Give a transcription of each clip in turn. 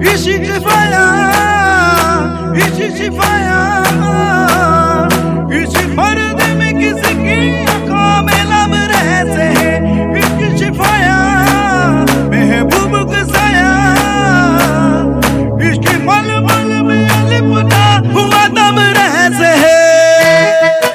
इश्क शिफाया इश्क शिफाया इस फर्द में किसकी आंखों में लब रहते हैं इश्क शिफाया महबूब गुसाया इश्क मल मल में अलिपुना हुआ दम रहते हैं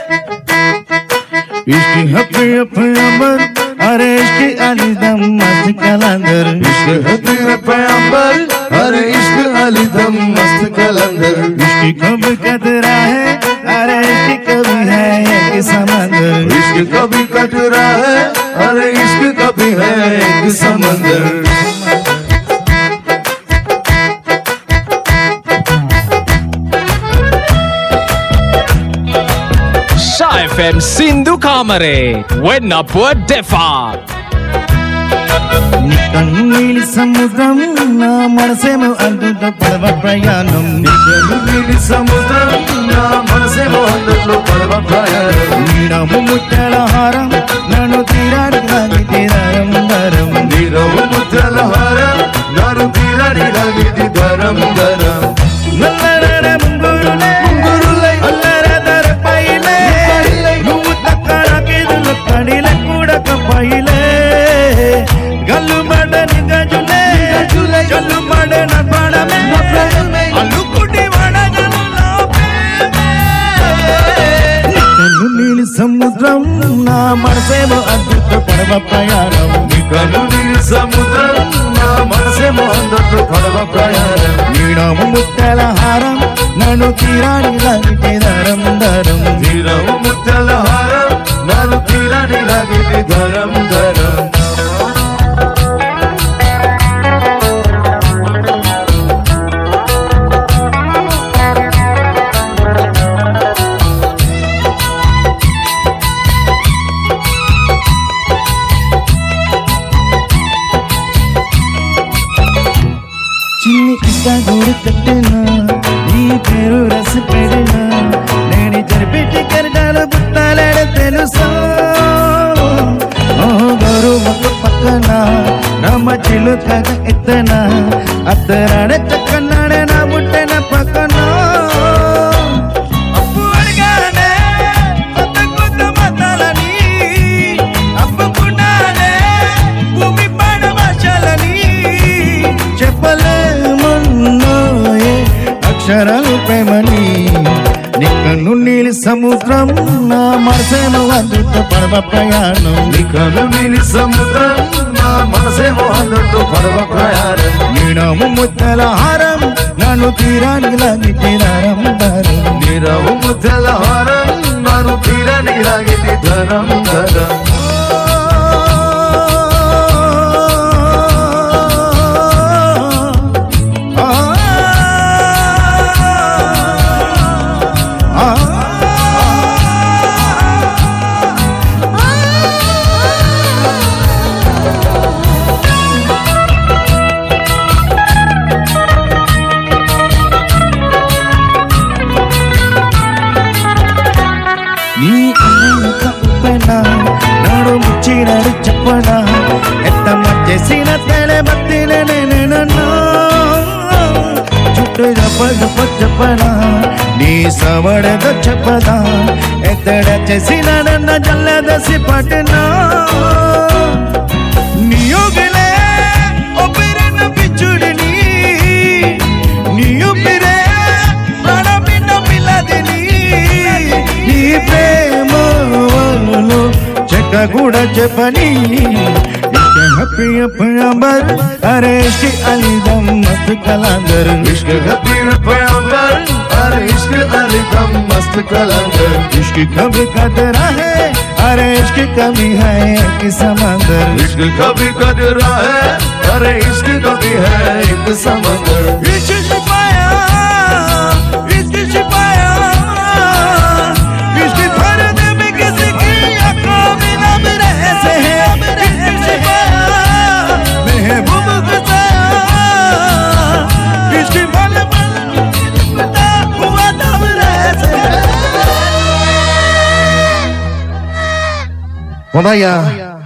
इश्क हक पैगंबर अरे इश्क अली दम मस्त कलंदर इश्क हक पैगंबर अरे इश्क अली दम मस्त कलंदर इश्क कब कतरा है अरे इश्क कभी है एक समंदर इश्क कभी कतरा है अरे इश्क कभी है एक समंदर Sha FM Sindhu Kamare when upward defa నీలి సముద్రం నా మనసేమో అందుత పడవ ప్రయాణం నీలి సముద్రం నా మనసేమో అందులో పడవ ప్రయాణం నీడము ముట్టల హారం నన్ను తీరానికి లాగితే దరం దరం నీరవు ముద్దల హారం నన్ను తీరానికి లాగితే దరం దరం నల్లర ముంగురులే ముంగురులై అల్లర దరపైలే నువ్వు తక్కడకేదులు కడిల కూడా కపైలే గల్లు మడని గజులే గల్లు మడన పడమే అల్లుకుటి వడగల్లో నికను నీలి సముద్రం నా మనసేమో అద్భుత పడవ ప్రయాణం నికను నీలి సముద్రం నా మనసేమో అందులో పడవ ప్రయాణం నీడము ముట్టల హారం నన్ను తీరానికి లాగితే దరం దరం నీరవు ముద్దల హారం నన్ను తీరానికి లాగితే దరం దరం చిన్ని ఇస్తా గోరు కట్టినా ఈ పేరు రసి పెడినా నేను జరిపెట్టి కరటాలు పుట్టాలేడ తెలుసా ఓ గోరు ఒక పక్కన నమ్మ చిలుకగా ఎత్తన అత్తరాడ చక్కన్నాడ నా బుట్టెన పక్కన అప్పు అడిగానే కొత్త కొత్త మతాలని అప్పుకున్నానే భూమి పడవశాలని చెప్పలేమన్నాయే అక్షరాలు ప్రేమని నికను నీలి సముద్రం నా మనసేమో అద్భుత పడవ ప్రయాణం నికను నీలి సముద్రం నా మనసేమో అందులో పడవ ప్రయాణం నీడము ముద్దల హారం నన్ను తీరానికి లాగితే దరం దరం నీరవు ముద్దల హారం నన్ను తీరానికి లాగితే దరం దరం నీ అన్నక ఉప్పెన నాడు ముచ్చినాడు చెప్పనా ఎత్తమ్మ చేసిన తేలే భక్తిలే నేనన్నా చుట్టూ చెప్ప చెప్పనా నీ సవడతో చెప్పదా ఎత్తడ చేసిన నన్న జల్లదసి పట్టినా నియోగిలే ఒప్పిరిన పిచ్చుడిని నియుపిరే ప్రాణమిన్న పిల్లదిని నీ ప్రేమలో చెక్క కూడా చెప్పని ప్రియ ప్రియంబర్ అరే ఇష్కి అలీదం మస్త్ కలందర్ इश्क हकीर पैगंबर अरे इश्क अली दम मस्त कलंदर इश्क कभी कतरा है अरे इश्क कभी है एक समंदर इश्क कभी कदरा है अरे इश्क कभी है एक समंदर इश्क छिपाया इश्क छिपाया इश्क फर्द में किसकी आंखों में लब रहते हैं इश्क छिपाया महबूब गुसाया इश्क मल मल हुआ दम रहते हैं खुदाया